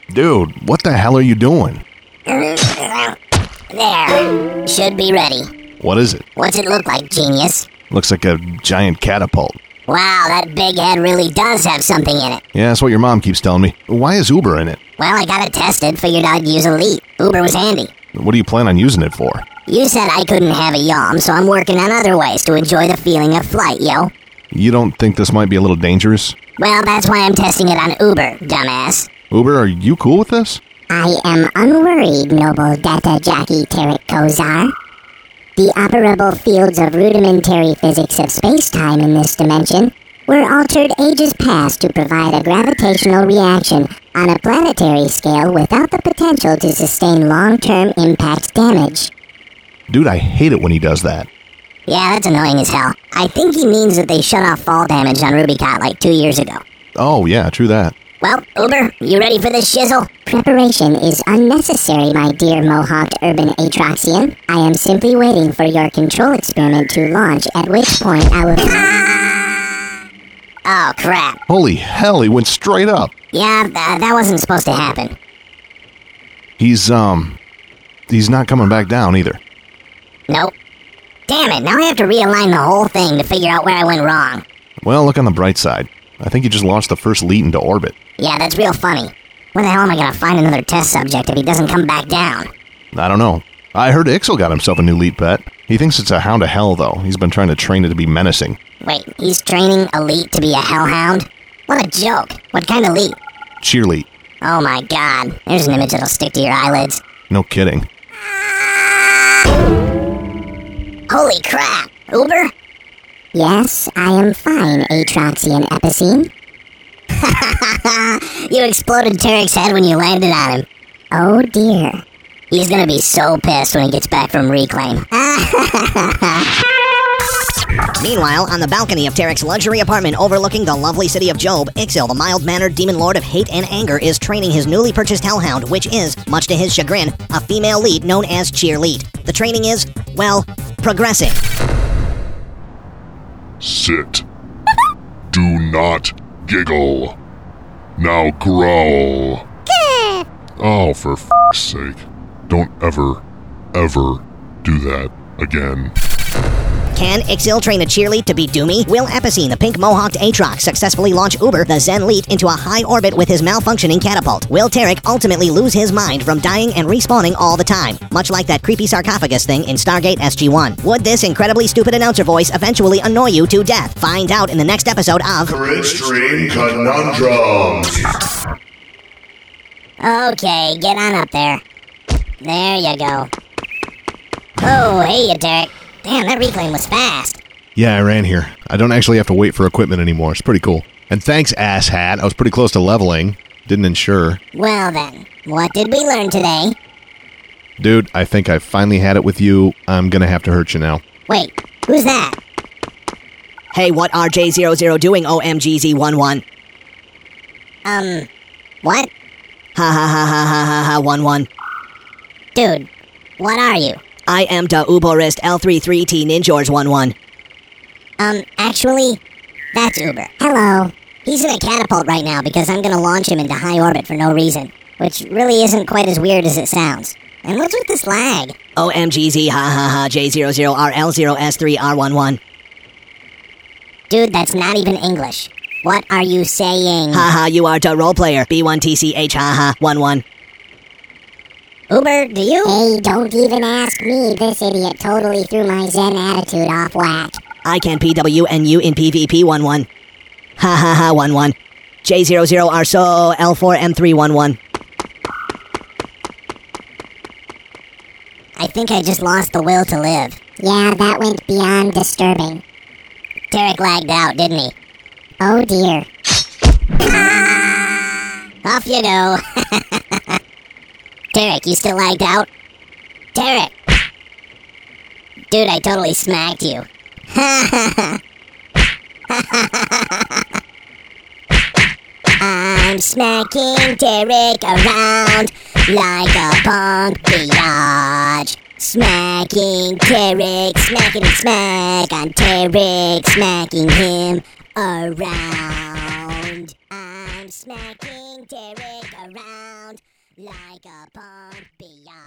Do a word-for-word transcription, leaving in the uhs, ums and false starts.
Dude, what the hell are you doing? There. Should be ready. What is it? What's it look like, genius? Looks like a giant catapult. Wow, that big head really does have something in it. Yeah, that's what your mom keeps telling me. Why is Uber in it? Well, I got it tested, figured I'd use Elite. Uber was handy. What do you plan on using it for? You said I couldn't have a yawn, so I'm working on other ways to enjoy the feeling of flight, yo. You don't think this might be a little dangerous? Well, that's why I'm testing it on Uber, dumbass. Uber, are you cool with this? I am unworried, noble data jockey Tarek Kozar. The operable fields of rudimentary physics of space-time in this dimension were altered ages past to provide a gravitational reaction on a planetary scale without the potential to sustain long-term impact damage. Dude, I hate it when he does that. Yeah, that's annoying as hell. I think he means that they shut off fall damage on Rubicot like two years ago. Oh, yeah, true that. Well, Uber, you ready for this shizzle? Preparation is unnecessary, my dear mohawked urban Atroxian. I am simply waiting for your control experiment to launch, at which point I will... Oh, crap. Holy hell, he went straight up. Yeah, th- that wasn't supposed to happen. He's, um... He's not coming back down, either. Nope. Damn it, now I have to realign the whole thing to figure out where I went wrong. Well, look on the bright side. I think you just launched the first lead into orbit. Yeah, that's real funny. Where the hell am I gonna find another test subject if he doesn't come back down? I don't know. I heard Ixel got himself a new lead pet. He thinks it's a hound of hell, though. He's been trying to train it to be menacing. Wait, he's training Elite to be a hellhound? What a joke. What kind of Elite? Cheerlead. Oh my god. There's an image that'll stick to your eyelids. No kidding. Holy crap. Uber? Yes, I am fine, Atroxian Epicene. You exploded Tarek's head when you landed on him. Oh dear. He's gonna be so pissed when he gets back from Reclaim. Meanwhile, on the balcony of Tarek's luxury apartment overlooking the lovely city of Job, Ixil, the mild-mannered demon lord of hate and anger, is training his newly purchased hellhound, which is, much to his chagrin, a female lead known as Cheerlead. The training is, well, progressing. Sit. Do not giggle. Now growl. Oh, for f***'s sake. Don't ever, ever do that again. Can Ixil train a Cheerlead to be Doomy? Will Epicene, the pink mohawked Aatrox, successfully launch Uber, the Zen Leet, into a high orbit with his malfunctioning catapult? Will Tarek ultimately lose his mind from dying and respawning all the time, much like that creepy sarcophagus thing in Stargate S G one? Would this incredibly stupid announcer voice eventually annoy you to death? Find out in the next episode of Gridstream Conundrums. Okay, get on up there. There you go. Oh, hey you, Tarek. Damn, that reclaim was fast. Yeah, I ran here. I don't actually have to wait for equipment anymore. It's pretty cool. And thanks, asshat. I was pretty close to leveling. Didn't insure. Well then, what did we learn today? Dude, I think I finally had it with you. I'm gonna have to hurt you now. Wait, who's that? Hey, what are J zero zero doing, O M G Z eleven? Um, what? Ha ha ha ha ha ha ha one one. Dude, what are you? I am da Uborist L thirty-three T Ninjors eleven. Um, actually, that's Uber. Hello. He's in a catapult right now because I'm gonna launch him into high orbit for no reason, which really isn't quite as weird as it sounds. And what's with this lag? O M G Z ha ha ha J zero zero R L zero S three R eleven. Dude, that's not even English. What are you saying? Ha ha, you are da role player B one T C H ha ha eleven. Uber, do you? Hey, don't even ask me. This idiot totally threw my Zen attitude off whack. I can P W N U in PvP eleven. Ha ha ha eleven. J zero zero R S O L four M three eleven. I think I just lost the will to live. Yeah, that went beyond disturbing. Tarek lagged out, didn't he? Oh dear. Off you go. Tarek, you still lagged out? Tarek! Dude, I totally smacked you. I'm smacking Tarek around like a punk biatch. Smacking Tarek, smacking and smack on Tarek, smacking him around. I'm I'm smacking Derek around like a punk beyond.